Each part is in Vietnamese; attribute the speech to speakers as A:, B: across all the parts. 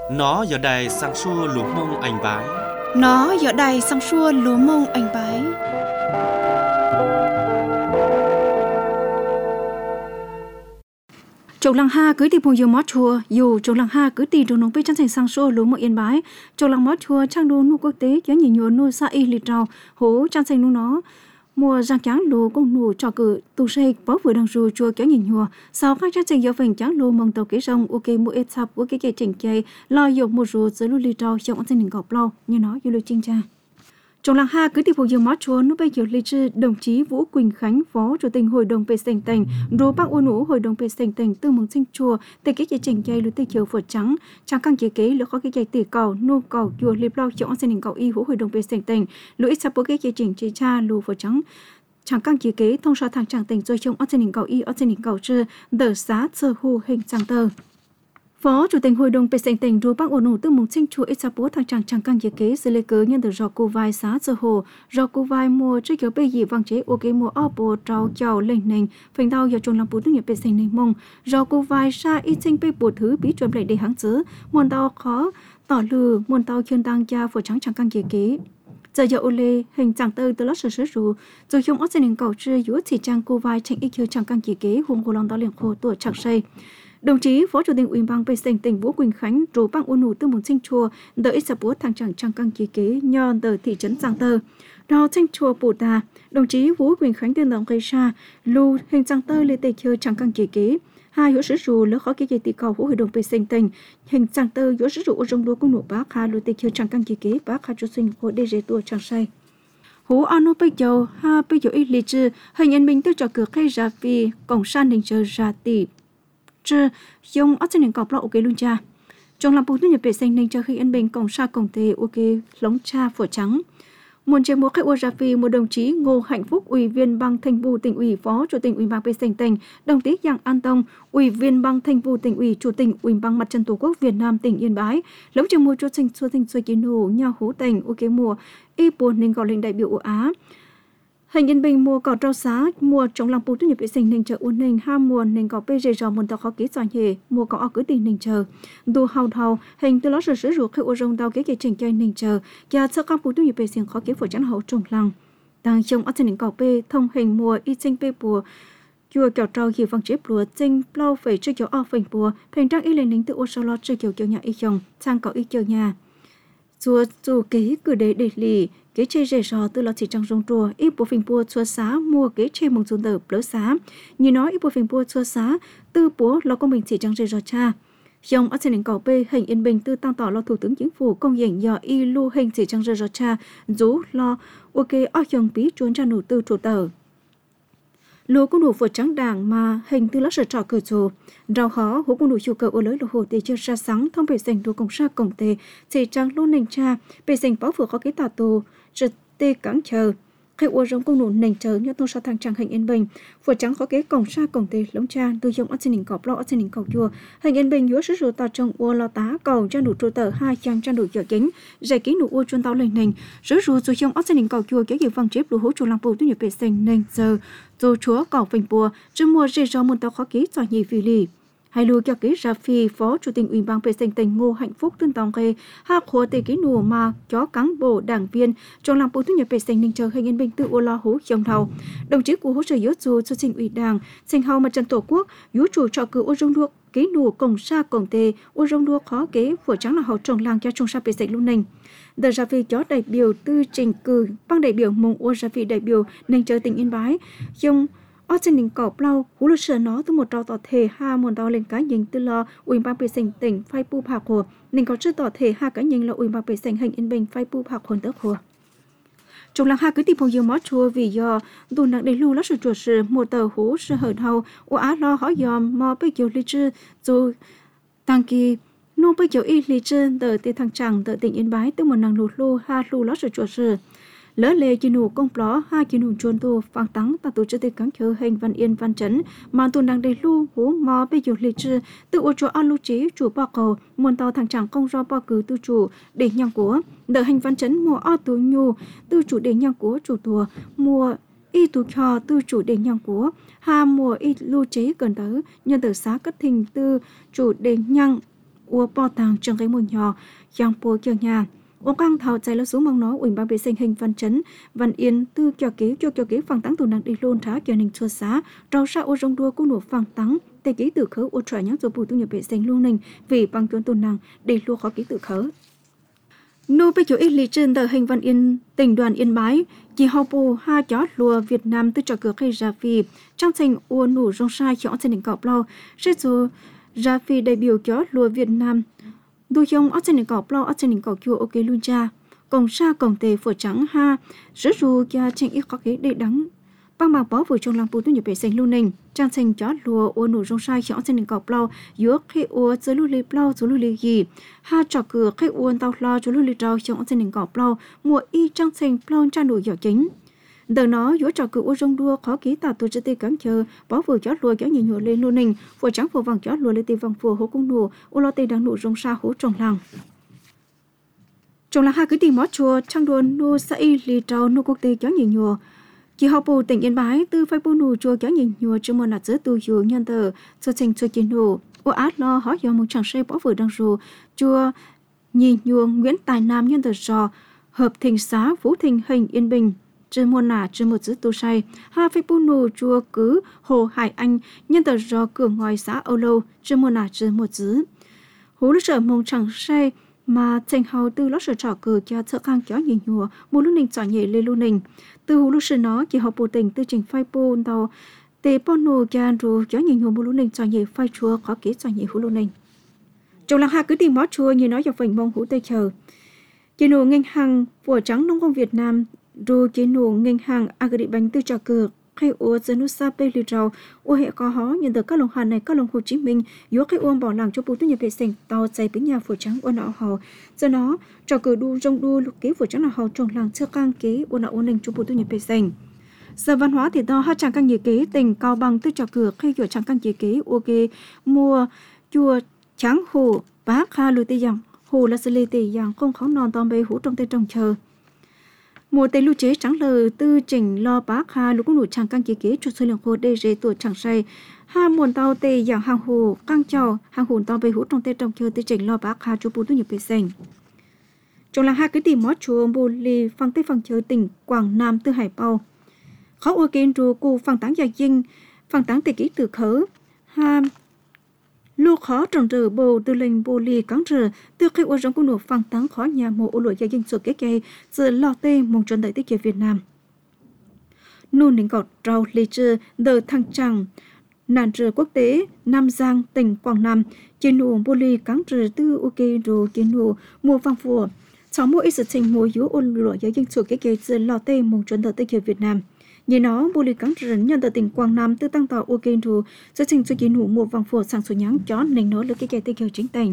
A: Nó giờ đài sang xua lúa mông anh bái.
B: Nó giờ đài sang xua lúa mông anh bái. Châu Lăng Ha cứ tìm nhiều mót chùa, dù Châu Lăng Ha cứ tìm đồ nông bê chân thành sang xua lúa mông yên bái. Châu Lăng mót chùa trang đồ nu quốc tế kéo nhiều nhiều nu sa y lì trào hố chân thành nu nó. Mùa giang trắng lúa công nụ trò cử tu xây bó vừa đang ru chua kéo nhìn nhùa sau các chân thành do phần trắng lúa mông tàu kế rong ok mua ít sập ok cái chỉnh chơi lo dùng một ru dưới lúa lì trào trong anh sinh gọp lâu như nó như lưu chinh cha. Trong làng Ha cứ tiếp tục nhiều mót chúa núp bây giờ lịch sử đồng chí Vũ Quỳnh Khánh phó chủ tịch hội đồng PSTN tỉnh, rồi bác Uông Nũ hội đồng PSTN tỉnh từ mừng sinh chùa từ cái chỉnh chơi lúa tây chiều phở trắng trang căng chế kế lúa khó cái tỷ cầu nô cầu chùa liệp lao trong anh sinh cầu y Vũ hội đồng PSTN tỉnh lúa ít sắp cái chỉnh chế cha lúa phở trắng trang căng chế kế thông so thằng tràng tỉnh rồi trong anh sinh cầu y anh sinh cầu chưa đỡ xá sơ hu hình trang tờ. Phó Chủ tịch Hội đồng PSTN tỉnh Rô Bắc Ôn Nụ từ mùng sinh chùa Isapo thằng chàng căng chế kế xử lý cớ nhân từ do cô vai xá sơ hồ do cô vai mua trước kiểu bây giờ vang chế ok mua opo trao chào lên nền phanh đau do trôn làm bút nước nhập PSTN nền mông do cô vai sa ít sinh bê bột thứ bí chuẩn lại để hãng chứa muôn đau khó tỏ lừa muôn đau chuyên tăng cha phổ trắng chàng căng chế kế giờ giờ ole hình chàng tơ từ lót sờ sờ rồi trong ớt sinh cầu chưa yếu thì chàng cô vai tranh ít chưa chàng căng chế kế hùng cô lòng đau liền khô tuổi chạc say. Đồng chí Phó Chủ tịch Ủy ban PSTN tỉnh Vũ Quỳnh Khánh rồi bang Uông Nụ từ mùng sinh chùa đợi ít sập thằng trang căng chế kế nhờ đợi thị trấn Giang Tơ. Đó sinh chùa Bồ Đà, đồng chí Vũ Quỳnh Khánh tuyên đồng gây ra lưu hình Giang Tơ lên tây chơi trang căng chế kế. Hai yếu sử dụng lỡ khó cái dây tỷ cầu của hội đồng PSTN tỉnh hình Giang Tơ yếu sử dụng ở trong lúa công nụ bác hà lưu tây chơi trang căng chế kế bác hà cho sinh của DG tua trang say. Hú ano bây giờ ha bây giờ ít lịch sử hình nhân minh từ trò cửa khai ra vì cổng san đình chờ ra tỷ chứ dùng ở trên nền cọp là ok luôn cha trong làm bút nước nhập vệ sinh nên cho khi anh bình cổng sa cổng tề ok lóng cha phở trắng muốn chơi múa khai ô ra phi một đồng chí Ngô Hạnh Phúc ủy viên ban thường vụ tỉnh ủy phó chủ tịch ủy ban PSTN tỉnh đồng chí Giang An Tông ủy viên ban thường vụ tỉnh ủy chủ tịch ủy ban mặt trận tổ quốc Việt Nam tỉnh Yên Bái lóng chơi múa cho sinh xuôi kiến hồ nhau hú tỉnh ok mùa y buồn nên gọi lên đại biểu của Á. Hình Yên Bình mua cỏ rau xá, mua trong lòng bút nhập vệ sinh nên chờ uốn nền ha mua nên có PG rau muốn tao khó kỹ giỏi nhẹ, mua có cứ tiền nên chờ. Đồ hào hình từ đó sử dụng khi ô rong tao cái chỉnh chơi nên chờ, và sau các bút nhập vệ sinh khó kỹ phổ chắn hậu trồng lăng. Đang trong ở trên nền cỏ P thông hình mua y sinh P bùa chùa kẹo trâu hiểu vang chép lúa chinh plau phải chơi kiểu o phình bùa, hình trang y lên đến từ ô sau lo chơi kiểu nhà y chồng, sang cỏ y kiểu nhà. Dù kế cứ để lì kế chơi rẻ rò từ lọ chỉ trong rong trùa ít bộ phim bùa chua xá mua kế chơi mong dùng tờ lỡ xá như nói ít bộ phim bùa chua xá tư búa lo công bình chỉ trong rẻ rò cha dòng ở trên nền cầu B hình Yên Bình tư tăng tỏ lo thủ tướng chính phủ công nhận do y lưu hình chỉ trong rẻ rò cha rú lo ok ở dòng bí chuồn cha nụ tư chủ tờ lúa cũng đủ phở trắng đảng mà hình từ lót sờ trọ cửa chùa rau khó hú cũng đủ chu cầu ở lưới lúa hồ tê chưa ra sáng thông bể sành đồ công sa cổng tê chỉ trắng luôn nền cha bể sành báo vừa có cái tà tù rực tê cắn chờ khi uo rong công nụ nền chờ như tôn sa thang trắng hình Yên Bình phở trắng có cái cổng sa cổng tê lống cha tôi dùng ở trên nền cọp lo ở trên nền cầu chùa hình Yên Bình yếu sử dụng tà trong uo lo tá cầu cho đủ trụ tờ hai trang cho đủ giờ kính giải ký nụ uo chuyên tao lên nền sử dụng rồi dùng ở trên nền cầu chùa kéo nhiều vang chép lúa hú chùa làm bù tôi nhập bể sành nền giờ dù chúa cỏ phình bùa chứ mua rê rau muốn tao khó ký cho nhị phi lì hai lưu cho ký ra phi phó chủ tịch ủy ban PSTN tỉnh Ngô Hạnh Phúc tuyên tòng kê hạ khóa tê ký nùa mà chó cán bộ đảng viên trong làm bố thu nhập PSTN ninh chờ hình Yên Bình tự ô lo hú dòng đầu đồng chí của hỗ trợ yếu dù cho sinh ủy đảng sinh hào mặt trận tổ quốc yếu chủ trọ cử ô rong luộc ký nùa cổng sa cổng tê ô rong luộc khó kế phổ trắng là hậu trồng làng cho trong sa PSTN luôn nình đợt ra phi chó đại biểu tư trình cử bang đại biểu mong ô ra phi đại biểu ninh chờ tỉnh Yên Bái dòng ở trên đỉnh cọp lau hú lơ sờ nó từ một trò tỏ thể ha một đo lên cá nhân từ lo ủy ban PSTN tỉnh phai pu bạc hồ nên có chưa tỏ thể ha cá nhân là ủy ban PSTN hình Yên Bình phai pu bạc hồn tớ hồ trong làng ha cứ tìm phong dương mót chua vì do đồ nặng để lưu lót sự chuột sự một tờ hú sự hở hầu ô á lo hỏi dòm mò bây giờ lịch sử rồi tăng kỳ nô bây giờ y lịch sử tờ tê thằng chẳng tờ tỉnh Yên Bái từ một nàng lụt lô ha lù lót sự chuột sự lỡ lệ chỉ nụ công pló hai chỉ nụ chuồn tu phang tắng ta tu chơi cắn chờ hình Văn Yên Văn Chấn mà tu năng đầy lu hú mò bây giờ lịch sử tự ô cho alu chế chủ bao cầu muôn tàu thằng chẳng công do bao cử tư chủ để nhang của đợi hình Văn Chấn mua o tu nhu tư chủ để nhang của chủ tùa mua y tu cho tư chủ để nhang của ha mua y lu chế gần tới nhân tử xá cất thình tư chủ để nhang ua po tàng trong cái mùi nhỏ giang po cho nhà ông căng thảo chạy lo xuống mong nó ủy ban vệ sinh hình văn chấn văn yên tư cho kế phẳng táng tù nặng đi luôn thá cho nên chua xá trao sa ô rong đua cũng nổ phẳng táng tê ký tự khớ ô trọi nhắc rồi bù tu nhập vệ sinh luôn nình vì bằng chuẩn tù nặng để luôn khó ký tự khớ nô bây giờ ít lý trên tờ hình văn yên tỉnh đoàn Yên Bái chỉ hậu bù ha chó lùa Việt Nam từ trò cửa cây ra phi trong thành ô nổ rong sai chó trên đỉnh cọp lâu sẽ rồi ra phi đại biểu chó lùa Việt Nam đôi dòng ở trên đỉnh cọp lâu ở trên đỉnh cọp chùa ok luôn cha cổng sa cổng tề phở trắng ha rất ru cha trên ít có cái để đắng băng bạc bó vừa trong làng bù tu nhập vệ sinh luôn nình trang thành chó lùa ô nổ rong sai chó trên đỉnh cọp lâu giữa khi ô dưới lưu lì lâu dưới lưu lì gì ha trò cửa khi ô tàu lo dưới lưu lì trâu chó trên đỉnh cọp lâu mùa y trang thành lâu trang đủ giỏ chính đợt nó giữa trò cửa ô rong đua khó ký tạo tổ chức tê cắm chờ bó vừa chó lùa chó nhiều nhiều lên luôn nình vừa trắng vừa vàng chó lùa lên tê vàng vừa hố cung nổ ô lo tê đang nổ rong sa hố trong làng hai cứ tìm mót chùa trang đồn nô sai lì trâu nô quốc tế chó nhiều nhiều chỉ học bù tỉnh Yên Bái từ phái bù nụ chùa chó nhìn nhùa cho môn nạt giữa tu dù nhân tờ cho thành chùa kiến nụ ô át lo hỏi do một chàng say bỏ vừa đang rù chùa nhìn nhùa Nguyễn Tài Nam nhân tờ rò hợp thình xá Phú Thình Hình Yên Bình trên môn nạt trên một giữa tu say hai phái bù nụ chùa cứ Hồ Hải Anh nhân tờ rò cửa ngoài xã Âu Lâu trên môn nạt trên một giữa hú lúc sợ mông chàng say mà thành hầu từ lót sở trò cử cho thợ khang chó nhìn nhùa một lúc ninh chọn nhẹ lên lu ninh từ hú lúc sơn nó chỉ học bộ tình từ trình phai po tàu tê pono cha ru chó nhìn nhùa một lúc ninh chọn nhẹ phai chua khó kế chọn nhẹ hú lu ninh trong làng hai cứ tìm mót chua như nói dọc vành mông hú tây chờ chế nổ ngành hàng của trắng nông công Việt Nam ru chế nổ ngành hàng agri bánh từ trò cử khi ô dân nước sa pe lì trâu ô hệ có hó nhận được các lồng hàn này các lồng Hồ Chí Minh yếu khi ôm bỏ làng cho bố tu nhập vệ sinh tàu chạy với nhà phổ trắng ô nọ hò do nó trò cử đu rong đu lục kế phổ trắng là hò trong làng chưa căng kế ô nọ ô ninh cho bố tu nhập vệ sinh giờ văn hóa thì to hát tràng căng nhiệt kế tỉnh Cao Bằng từ trò cử khi kiểu tràng căng nhiệt kế ok mua chùa trắng hồ bác ha lùi tây giang hồ là xử lý tây giang không khó non tóm bê hũ trong tây trồng chờ mùa tây lưu chế trắng lờ tư chỉnh lo bác ha lúc nụ tràng căng kế cho số lượng hồ đê rê tuổi trắng say ha muôn tàu tây dạng hàng hồ căng chào hàng hồn tàu bê hũ trong tây trồng chờ tư chỉnh lo bác ha cho bố tu nhập vệ sinh trong làng hai cứ tìm mót chùa bồ lì phăng tây phăng chờ tỉnh Quảng Nam từ Hải Bao khó ô kên ru cu phăng táng gia dinh phăng táng tây ký từ khớ ha lu khó trồng rờ bồ từ lệnh bồ lì cắn rờ từ khi ô rong cung nổ phăng táng khó nhà mộ ô lội gia dinh sụt cái giờ lo tê mong chuẩn đại tiết kiệt Việt Nam nôn đến gọt rau lì trừ đờ thăng trăng nàn rờ quốc tế Nam Giang tỉnh Quảng Nam trên nổ bồ lì cắn rờ từ ok rồi trên nổ mùa phăng phùa cháu mua ít sự trình mùa yếu ô lội gia dinh sụt cái giờ lo tê mong chuẩn đại tiết kiệt Việt Nam như nó bồ lì cắn rừng nhân từ tỉnh Quảng Nam từ tăng tàu ok rồi sẽ trình cho kiến hữu một vòng phổ sang số nhắn chó nền nó là cái tiêu chính tỉnh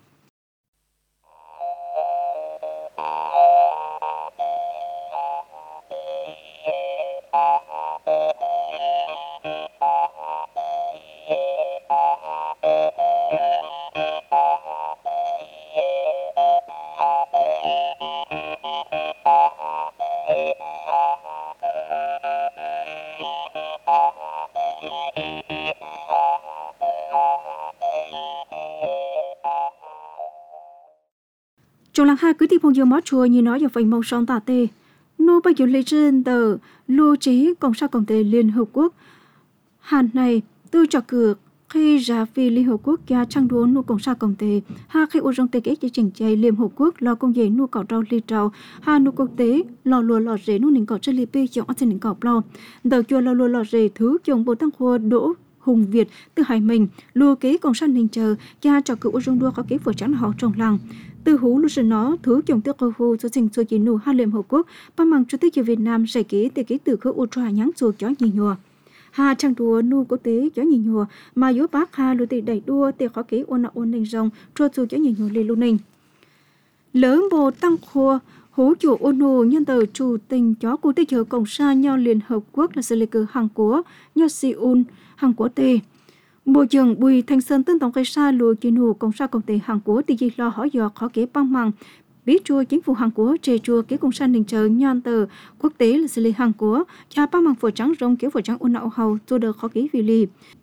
B: trong làng hai cứ tìm phong dương mót chùa như nói vào phần mông song tả tê nô bây giờ lấy trên tờ lưu chế cộng sa cộng tề Liên Hợp Quốc hàn này tư trò cược khi ra phi Liên Hợp Quốc gia trang đua nô cộng sa cộng tề ha khi ô rong tê kế chỉ chỉnh chạy Liên Hợp Quốc lo công nghệ nô cỏ rau li trâu ha nô quốc tế lò lùa lò rễ nô nỉnh cỏ chân li pi chọn trên nỉnh cỏ lo đầu chùa lò lùa lò rễ thứ chồng bộ tăng khua đỗ Hùng Việt từ Hải Mình lùa kế cộng sa nỉnh chờ gia trò cược ô rong đua có kế phổ trắng họ trong làng từ hú lúc sơn nó thứ chồng tiêu cầu hồ cho trình cho chỉ nụ hai Liên Hợp Quốc ba mang chủ tịch Việt Nam giải kế từ kế từ khâu ultra nhắn chuột chó nhì nhùa ha trang đua nu quốc tế chó nhì nhùa mà yếu bác ha lùi tị đẩy đua tị khó kế ôn ôn ninh rong cho chuột chó nhì nhùa lên luôn ninh lớn bồ tăng khua hú chủ ôn nô nhân tờ chủ tình chó quốc tế chờ cộng sa nhau Liên Hợp Quốc là xử lý cử Hàn Quốc nhau Seoul Hàn Quốc tê Bộ trưởng Bùi Thanh Sơn tân tổng cây sa lùa chuyên hữu công sa công ty Hàn Quốc thì gì lo hỏi dò khó kế băng măng biết chua chính phủ Hàn Quốc chế chua kế công sa đình chờ nhân tờ quốc tế là xử lý Hàn Quốc cha băng măng phổ trắng rong kiểu phổ trắng ôn nạo hầu chua được khó kế vì lì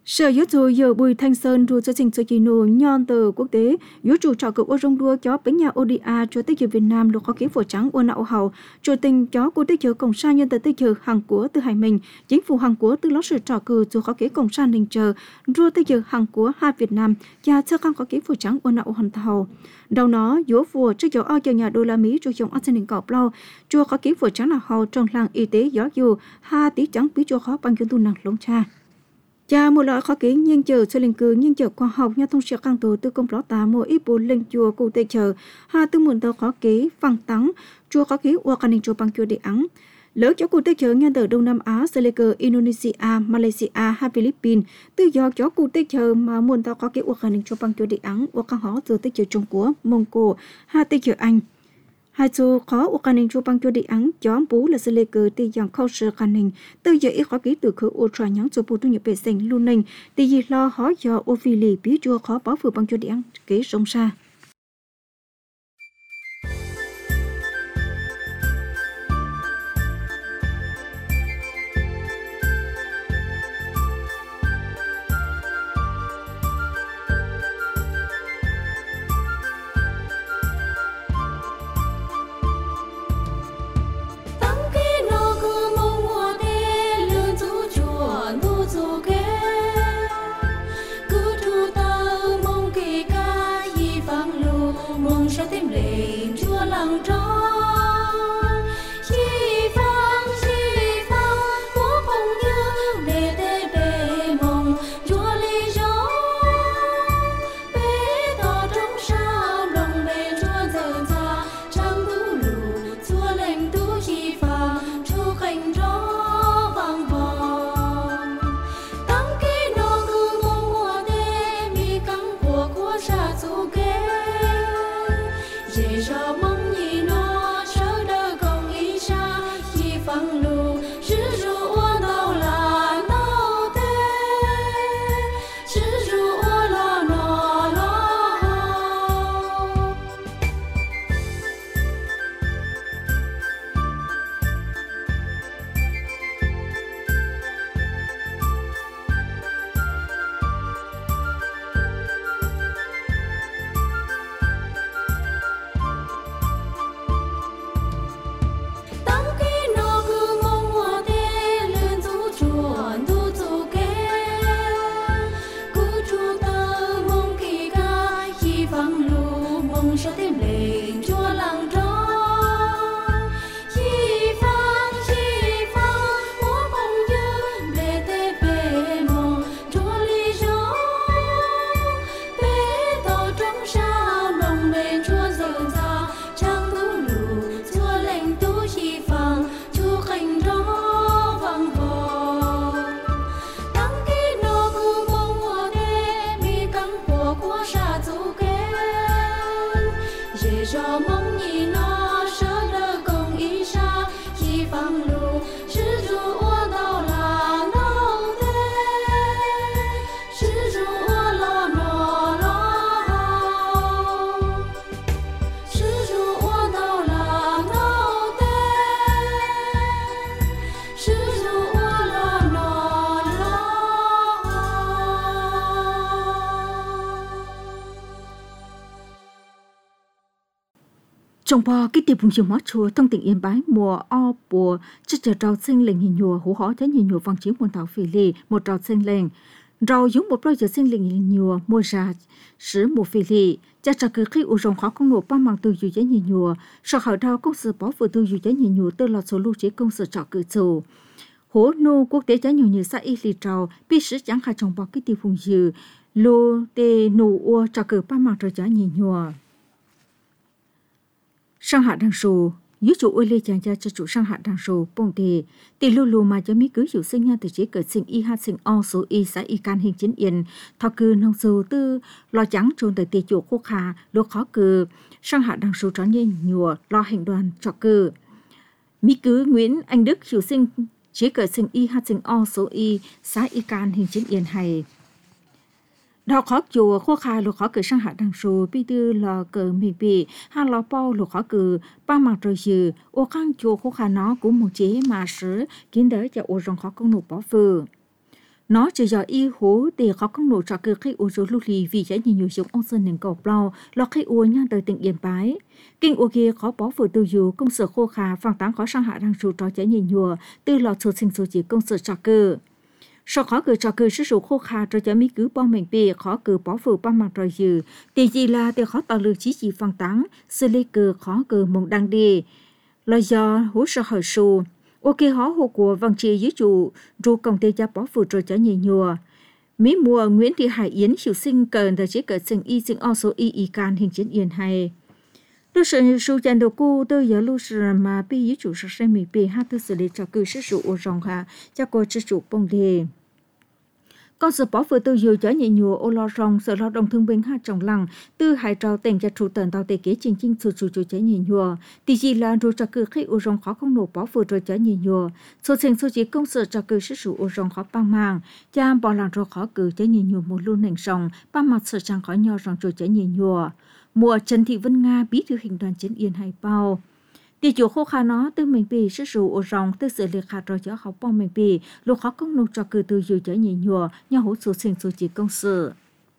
B: Sở giáo dục giờ Bùi Thanh Sơn đưa cho trình cho kỳ nô nhon từ quốc tế, yếu chủ trò cực ô rong đua cho bến nhà ODA cho tới giờ Việt Nam được có kiến phổ trắng ô nạo hậu, chủ tình cho của tới giờ cộng sản nhân tới giờ hàng của từ Hải Minh, chính phủ hàng của từ lót sự trò cử cho có kiến cộng sản đình chờ, đưa tới giờ hàng của hai Việt Nam, và chưa có kiến phổ trắng ô nạo hoàn thầu. Đầu nó, yếu phù trước giờ ở nhà đô la Mỹ cho dòng an sinh cọp lâu, chưa có kiến phổ trắng nào hậu trong làng y tế giáo dục, hai tí trắng bí cho khó bằng kiến tu năng lông cha. Cha một loại khó kiến nhân chờ cho linh cư nhân chờ khoa học nhà thông sự căng tổ tư công lót tá một ít bộ linh chùa cụ tệ chờ ha tư muộn tàu khó ký phăng tắng chùa khó ký qua căn định chùa bằng chùa địa ắng lỡ cho cụ tệ chờ nhân từ Đông Nam Á, Sri Lanka, Indonesia, Malaysia hay Philippines tự do cho cụ tệ chờ mà muộn tàu khó ký qua căn định chùa bằng chùa địa ắng qua căn họ từ tệ chờ Trung Quốc, Mông Cổ, hay tệ chờ Anh. Hai chỗ khó của khả chụp bằng cho đi ăn chó bú là sẽ lê cờ thì dòng khâu sơ khả năng từ giờ ít khó ký từ khử ultra nhắn cho bù tu nhập bề sinh luôn nên thì gì lo khó cho ophili bí chua khó bảo phủ bằng cho đi ăn kế sông xa. Trong bò cái tiệp vùng chiều mót chùa thông tỉnh Yên Bái mùa o bùa chất chờ trào sinh lệnh hình nhùa hú hó thế hình nhùa vang chiếu quần thảo phỉ lì một trào sinh lệnh rau giống một giờ sinh lệnh hình nhùa mua ra sử một phỉ lì cha trà cứ khi u rồng khó công nộp ba mang từ dù chế hình nhùa sau khởi rau công sự bỏ vừa từ dù chế hình nhùa từ lọt số lưu chế công sự trọ cử chủ hố nô quốc tế chế nhiều như sa y lì trào bị sử chẳng khai trong bò cái tiệp vùng chiều lô tê nô ua trà cử ba mang từ chế hình nhùa sang hạ đăng sù, dưới chủ ôi lê chàng cha cho chủ sang hạ đăng sù bông đề, tỷ lô lô mà cho mỹ cứ chủ sinh nha từ chế cỡ sinh y ha sinh o số y xã y can hình chính yên, thọ cư nông sù tư lo trắng trôn tới tỷ chủ khô khà lô khó cư, sang hạ đăng sù trón nhiên nhùa lo hành đoàn trọ cư. Mỹ cứ Nguyễn Anh Đức chủ sinh chế cỡ sinh y ha sinh o số y xã y can hình chính yên hay. Đào khó chùa khô khai lục khó cử sang hạ đăng sù bi tư lò cờ mì bì ha lò bao lục khó cử ba mặt rồi dừ ô khang chùa khô khai nó cũng một chế mà sứ kiến đỡ cho ô rong khó công nộp bỏ phừ nó chỉ do y hố để khó không nổ cho cơ khách ô số lưu lì vì trái nhiều giống ông sơn nền cầu bao lo khách ô nha tới tỉnh Yên Bái. Kinh ô kia khó bó vừa từ dù công sở khô khá phang táng khó sang hạ đang chủ trò trái nhiều từ lọ số sinh số chỉ công sở cho cơ. Sau khó cử cho cử sử dụng khô khá cho trái mỹ cứ bao mình bì khó cử bó vừa bao mặt rồi dừ. Tỷ gì là để khó tạo lực chí chỉ phang táng, xử lý cử khó cử mong đăng đi. Là do hỗ trợ hỏi sù. Ok họ hồ của vòng trì dưới chủ ru công ty gia bó vừa rồi cho nhiều. Mỹ mùa Nguyễn Thị Hải Yến hiểu sinh cần để chế cỡ sinh y sinh o số y can hình chiến yên hay. Lúc sự su dàn đầu cô tôi giờ lúc sự mà bị dưới chủ sẽ xem bị hát tôi xử lý cho cư sử dụng ở rong ha cho cô sử dụng bông đề. Con sự bỏ vừa tôi dù cho nhẹ nhùa ô lo rong sự lao động thương binh hát trong lăng tư hải trao tiền cho chủ tần tàu tề kế chính chính chủ cho nhẹ nhùa thì gì là rồi cho cư khi ô rong khó không nổ bỏ vừa rồi cho nhẹ nhùa số sinh số chỉ công sự cho cư sử dụng ô rong khó băng mang cha bỏ làng rồi khó cử cho nhẹ nhùa một luôn nền rong băng mặt sợ trang khó nhau rong rồi cho nhẹ nhùa mùa Trần Thị Vân Nga bí thư hình đoàn chiến yên hay bao tỷ chủ khô khá nó từ mình bị sử dụng ô rong từ sự liệt hạt rồi cho học bong mình bị lúc khó công nộp cho cử từ dù cho nhị nhùa nhau hỗ số sinh số chỉ công sự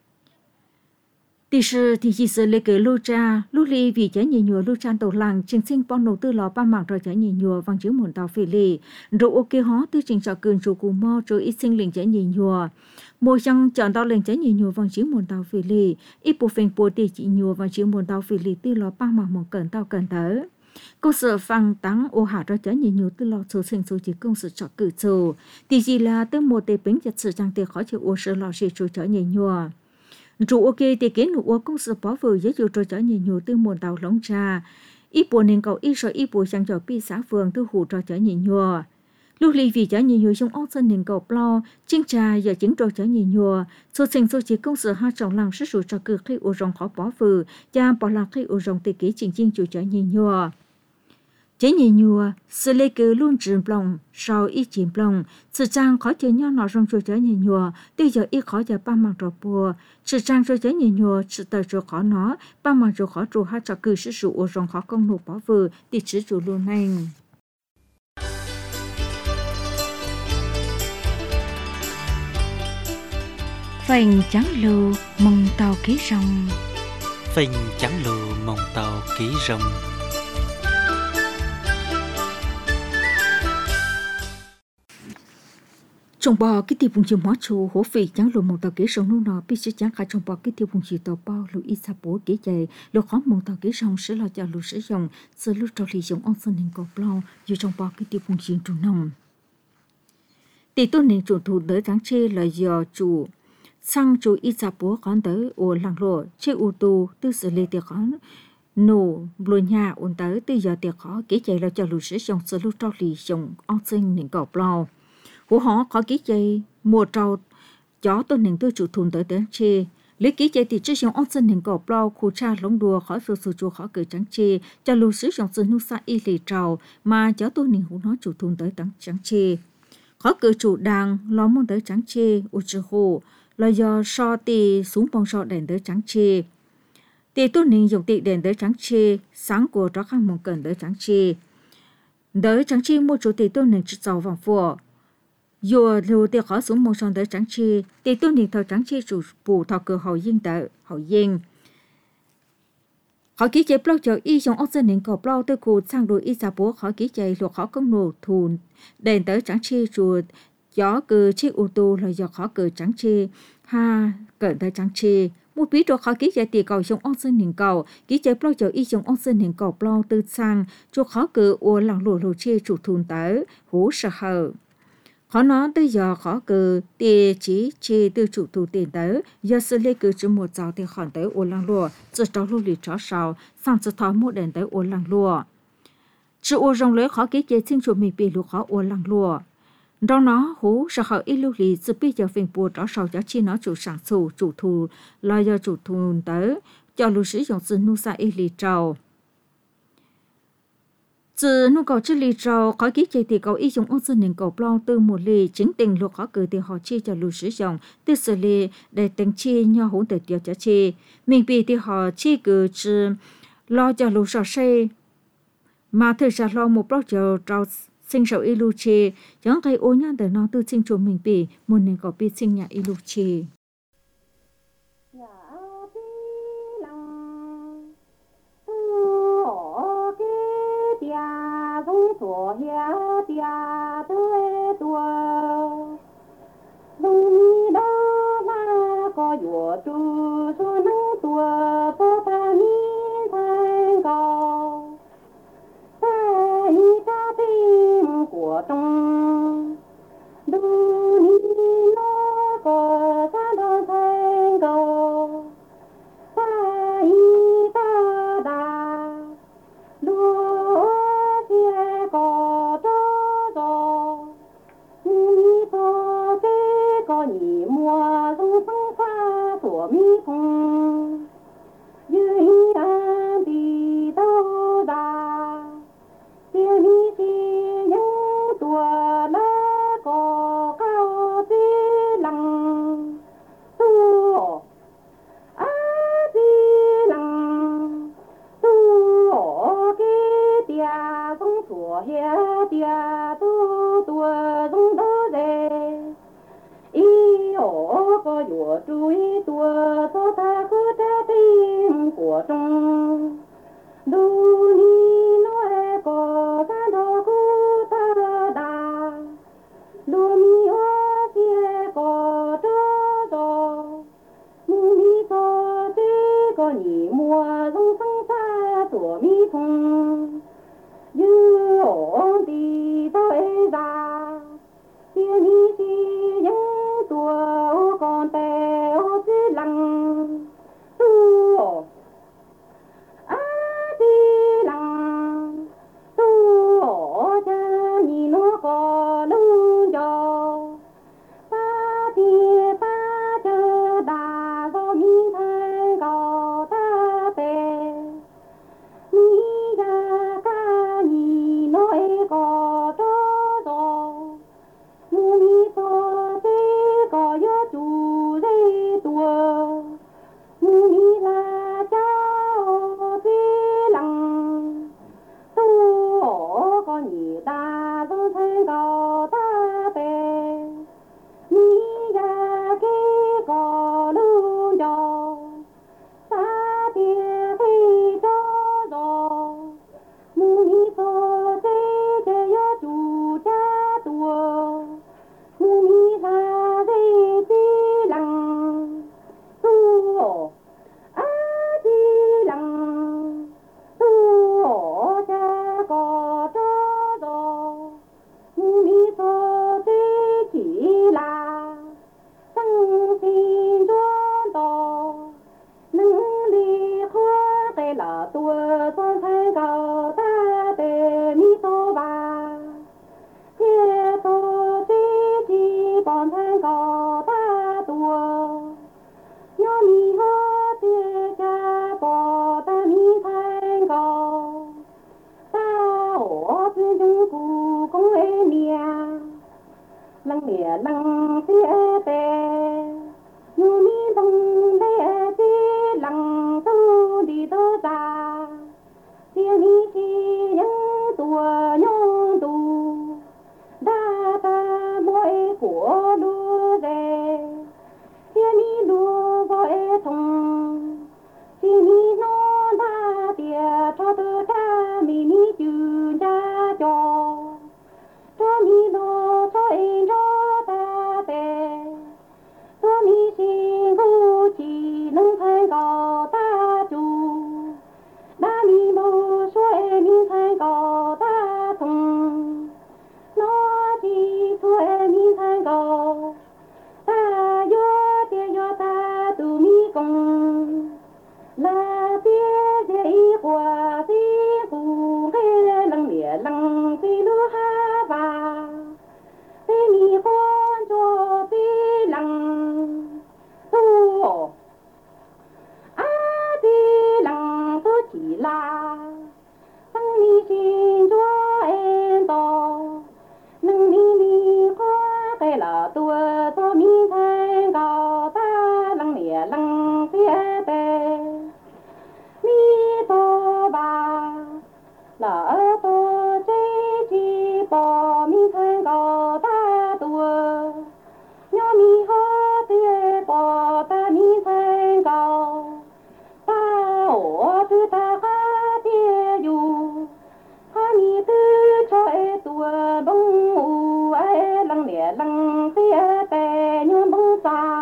B: tỷ sự thì chỉ sự lệ cử lưu tra lưu ly vì cho nhị nhùa lưu trang tổ làng trình sinh bong đầu tư lò ba mạng rồi cho nhị nhùa vang chữ muộn tàu phê lì rồi ok hó từ trình cho cường chủ cù mo rồi ít sinh liền cho nhị nhùa mỗi trong chọn tàu lên cho nhị nhùa vang chữ muộn tàu phê lì ít bộ phim bộ tỷ chỉ nhùa vang chữ muộn tàu phê lì từ lò ba mạng một cẩn tàu cẩn thở công sở phang táng ô hạ ra cho nhiều từ lọ số sinh số chỉ công sở cho cử châu thì gì là từ một đề bính chặt sự trang tiền khó chịu ô sở lọ sẽ cho nhiều chủ ok thì kiến ô công sở bỏ vừa giới thiệu cho nhiều từ một tàu lóng trà ít bộ nên cầu ít rồi ít bộ sang cho pi xã phường từ hủ cho nhiều lúc lì vì cho nhiều trong ốc dân nên cầu plo chính trà giờ chính cho nhiều số sinh số chỉ công sở hai trọng làm sử dụng cho cử khi ô rong khó bỏ vừa cha bỏ lạc khi ô rong thì kế chính chủ cho nhiều chế nhị nhùa sự lê cứ luôn chìm lòng sau ít chìm lòng sự trang khó chơi nhau nọ trong chỗ chế nhị nhùa bây giờ ít khó giờ ba mặt rồi bùa sự trang chỗ chế nhị nhùa sự tờ chỗ khó nó ba mặt chỗ khó chỗ hai cho cứ sử dụng ở trong khó công nộp bỏ vừa thì sử dụng luôn này phành trắng lù mong tàu ký rong
A: phành trắng lù mong tàu ký rong
B: trong bò cái tiêu vùng chiều mót chùa hổ phì trắng lùm mong tàu kế sông nô nọ biết sẽ trắng cả trong bò cái tiêu vùng chiều tàu bao lù ít sa bố kế chạy lù khó mong tàu kế sông sẽ là cho lù sử dụng sự lù trâu lì dùng ông sơn hình cầu bao dù trong bò cái tiêu vùng chiều trù nông tỷ tôn nền chủ thủ đỡ trắng chê là do chủ sang chủ ít sa bố con tới ô lăng lộ chê ô tô tư xử lý tiệc khó nổ lùi nhà ôn tới từ giờ tiệc khó kế chạy là cho lù sử dụng sự lù trâu lì dùng ông sơn hình cầu bao của họ có ký chạy mùa trâu chó tôi nên tôi chủ thùng tới trắng chê lấy ký chạy thì chỉ dùng ông sinh hình cầu bao khu cha lông đùa khỏi sự sụt chùa khỏi cử trắng chê cho lưu sử dụng sự nuôi sa y lì trâu mà chó tôi nên hú nói chủ thùng tới trắng chê khỏi cử chủ đàng lo muốn tới trắng chê u chư hồ là do so tì xuống bông so đèn tới trắng chê tì tôi nên dùng tì đèn tới trắng chê sáng của đó khang mong cần tới trắng chê tới trắng chê mua chủ tì tôi nên chỉ giàu vàng phùa dù lưu tiêu khó xuống mong son tới trắng chi thì tôi nhìn thầu trắng chi chủ bù thầu cửa hậu yên tự hậu yên họ ký chế blog cho y trong ốc dân nên cầu blog từ khu sang đôi y giả bố họ ký chế luật khó công nổ thùn đèn tới trắng chi chuột gió cử chiếc ô tô là do khó cử trắng chi ha cận tới trắng chi một bí đồ khó ký chế tỷ cầu trong ốc dân nên cầu ký chế blog cho y trong ốc dân nên cầu blog từ sang chuột khó cử ô làng lồ chi chủ thùn tới hú sợ hờ khó nói tới giờ khó cử tiền chỉ chi từ chủ thủ tiền tới giờ xử lý cử chỉ một giờ thì khoản tới ô lăng lúa chỉ cho lưu lý cho sau sang chỉ tháo một đèn tới ô lăng lúa chỉ ô rong lấy khó ký chế xin chủ mình bị lúa khó ô lăng lúa trong nó hú sẽ khỏi ít lưu lý chỉ bây giờ phiền bùa cho sau cho chi nó chủ sản xuất chủ thủ là do chủ thủ tới cho lưu sử dụng sự nuôi sa ít lý trâu từ nhu cầu chữ lý trâu khỏi ký chế thì cầu ý dùng ông dân nên cầu plong từ một lì chính tình luật khó cử thì họ chi cho lưu sử dụng từ xử lý để tính chi nhau hỗn để điều cho chi mình bị thì họ chi cử chỉ lo cho lưu sở xây mà thực ra lo một blog cho trâu
C: sinh sầu ilu chê chẳng cái ô nhang để nó tự sinh chủ mình bị một nền có biết sinh nhà ilu chê
D: có dùa tu số nắng tua phố ta mi thành cầu ta y ta tim của trong đu ni nó có ta đo thành cầu ta y ta đà đua kia có cho cho ni có cái có nhị mùa sông sông pha của mi phong dưới an đi đâu đà kia mi si những tua lá có cao tí lăng tu a tí lăng tu cái tia sông sủa hia tia tu tua sông đó về ý ổ có dùa chuối tua số ta cứ trái tim của trong đu ni nói có ta đâu cứ ta đà đu mi hoa kia có trơ trò mu mi có tí có nhị mùa sông sông xa của mi phong dư ổ đi tới ra kia mi si những tua con tè ô chỉ lăng tu a đi lăng tu cha nhìn nó có lưng giò ta thì ta chờ đà do mi thay gò ta tè mi ga ca nhìn nói có trơ giò mu mi so te có yo chu dây tua mu mi la chao te lăng tu có nhị ta do thay gò ta bè mi ga ke có lu giò ta tia khi cho giò mu mi so te ke yo chu cha tua mu mi la dây ti lăng tu a ti lăng tu cha có cho do mu mi so ti chỉ là tăng tin cho to nâng đi khoa tê là tua son thay cầu ta tê mi so ba kia to ti chi bọn thay cầu ta tua nhớ mi hoa tia cha bỏ ta mi thay cầu ta ổ tư dung cụ công ê mìa lăng tia tê nhớ mi bông đê ti lăng tu đi tơ ta tia mi chi những tua nhông tu đa ta mỗi của đua về kia mi đua gọi thông kia mi nó đa tia cho tơ cha mi chữ cha cho mi đua cho em cho ta tè cho mi xin cô chỉ nâng thay gò ta chủ đa mi mô số em mi thay gò ta thông nó chỉ thua em mi thay gò ta yo tia yo ta tu mi công là tia dễ qua ti phù cái lăng ti lúa ha và ti mi con cho ti lăng tu a ti lăng tu chỉ là tăng mi xin cho em to nâng mi qua cái là tua cho mi thay gò ta lăng tia tê mi to ba là to chế chi bò địa lăng phía tè như bông xa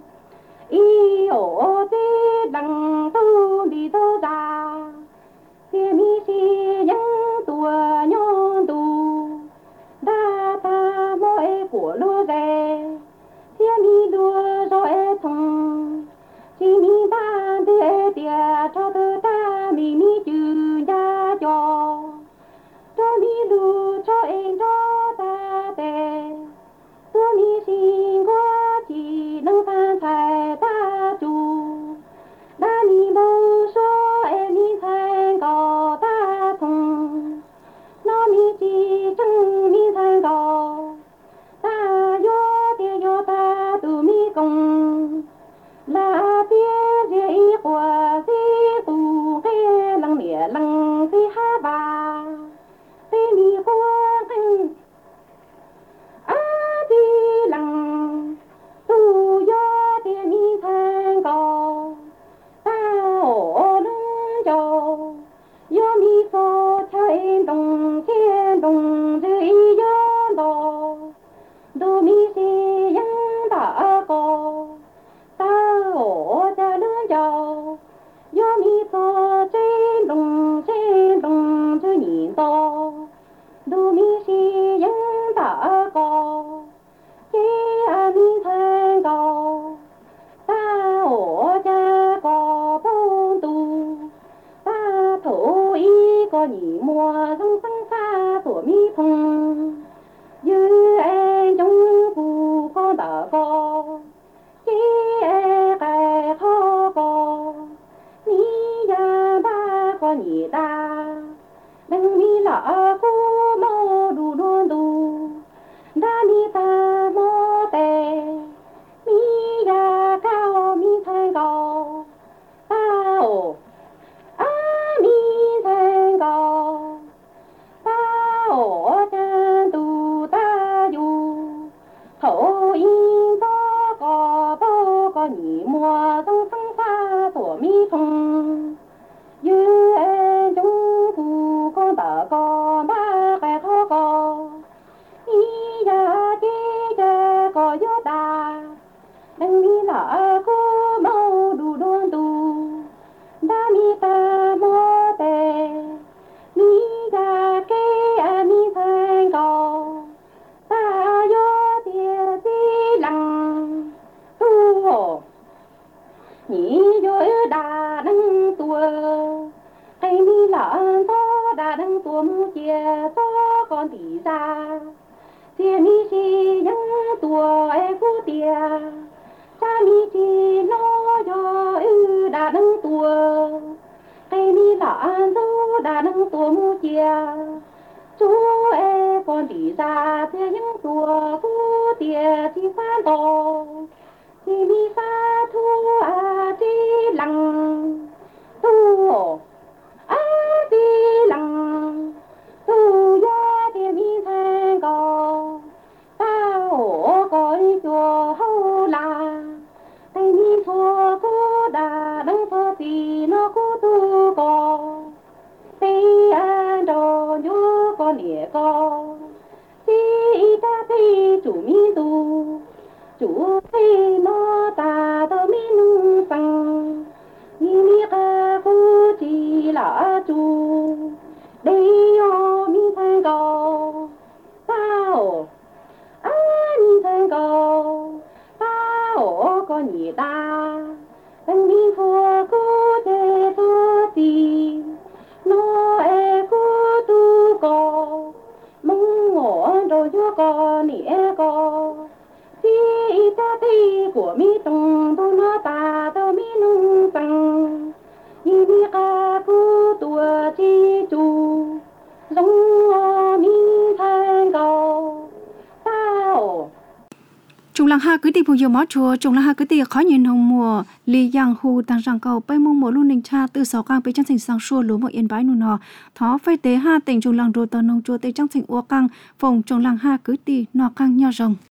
D: y ổ tê lăng tu đi tơ ra phía mi si những tua nhon tu đa ta mỗi của lúa rè phía mi đua rồi thùng chỉ mi ba đê tia cho tơ ta mi chữ ya cho mi lu cho em cho ta tè tôi mi xin qua chỉ nâng phan thải ta chủ đã mi bông số em mi thành có ta thùng nó mi chỉ chân mi thành có ta yo tia yo ta tu mi công là tia dễ qua dễ tu cái lăng địa lăng dễ ha ba tê mi qua kinh a đi lăng tu yo tia mi thành có ta ổ lưng cho yo mi so chạy đồng dễ yo đó do mi si yang ta có ta ổ cha lưng cho yo mi so chạy đồng dễ nhìn to do mi si yang ta có che mi thành có ta ổ cha có bông tu ta thổ y có nhị mùa răng răng xa của mi phong như em trong phù con đã có chỉ em cái thọ có mi ya ba có nhị ta đừng mi lỡ cô mô đủ đôn đủ đã mi ta mô tè mi ya cao mi thành cao ta ổ mi thành cao ta ổ chân tu ta du thổ yên to có nhị mùa răng răng xa của mi phong như em trong phù con đã có ba cái thọ có mi ya chế ya có yo ta đừng mi lỡ cô mâu đủ đôn tu đã mi ta mô tè mi ya kê mi thành cầu ta yo tia di lăng tu hồ nhị yo đà đăng tua hay mi lỡ to đà đăng tua mu chia to con tỷ ra tia mi si yang tua e cu tia cha mi chi no yo đà đăng tua cây mi lạ dâu đà đăng tua mu chia chú e con đi ra thế những tua cu tia chi phan to chi mi sa thu chi lăng tu chi lăng tu yo tia mi thành co ta ổ coi chùa hậu là tay mi thua cô đà đăng thua thì nó cô tu co tây an đồ nhớ con nhẹ co tây ta tây chủ mi tu chủ tây nó ta tơ mi nung sang như mi ca cô chỉ là chủ đây yo mi thành co tao mi thành co tao có nhị ta đừng mi thua cô thế thua gì nó e cô tu co mong ngỏ rồi cho co nè co chi ta ti của mi tung tu nó ta tao mi nung sang như mi ca cô tua chi chu giống mi thành co tao
B: Chúng lăng ha cứ đi phù yêu mót chùa, chúng lăng ha cứ đi khó nhìn hồng mùa, lì giang hù tăng rằng cầu bay mông mùa luôn ninh cha từ sáu cang bay chân thành sang xua lúa một yên bái nụ nọ, thó phê tế ha tỉnh chúng lăng đồ tờ nông chùa tây chân thành ua cang, phòng chúng lăng ha cứ đi nọ cang nho rồng.